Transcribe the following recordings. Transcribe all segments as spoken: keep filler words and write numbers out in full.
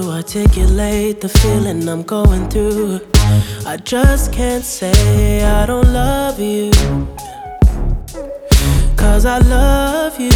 to articulate the feeling I'm going through. I just can't say I don't love you, 'cause I love you.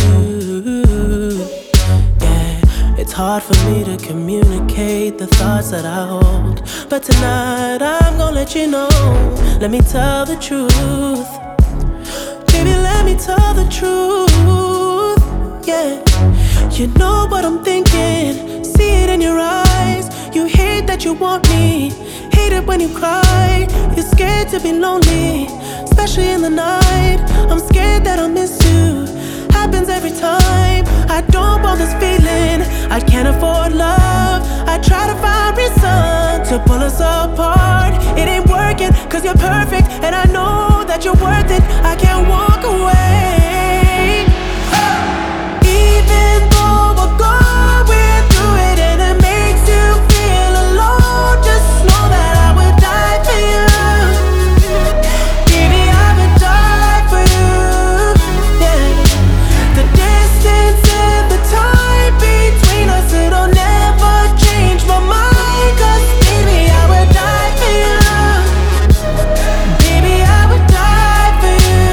Yeah, it's hard for me to communicate the thoughts that I hold, but tonight I'm gonna let you know. Let me tell the truth. Baby, let me tell the truth. Yeah, you know what I'm thinking, see it in your eyes. You hate that you want me, hate it when you cry. You're scared to be lonely, especially in the night. I'm scared that I'll miss you, happens every time. I don't want this feeling, I can't afford love. I try to find reason to pull us apart. It ain't working, 'cause you're perfect, and I know that you're worth it. I can't walk away. Even though we're going through it and it makes you feel alone, just know that I would die for you. Baby, I would die for you. Yeah. The distance and the time between us, it'll never change my mind. 'Cause baby, I would die for you. Baby, I would die for you.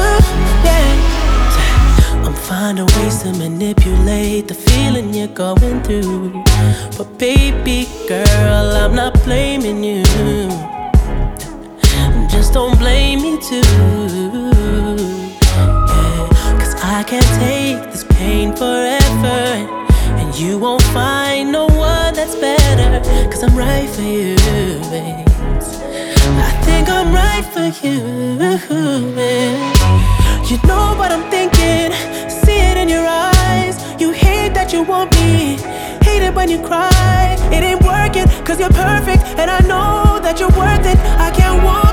Yeah. I'm finding ways to manipulate the feeling you're going through, but baby girl, I'm not blaming you. Just don't blame me too. Yeah, 'cause I can't take this pain forever, and you won't find no one that's better. 'Cause I'm right for you, babe. I think I'm right for you, man. You know what I'm thinking, see it in your eyes. You hate that you want me, hate it when you cry. It ain't working, 'cause you're perfect, and I know that you're worth it. I can't walk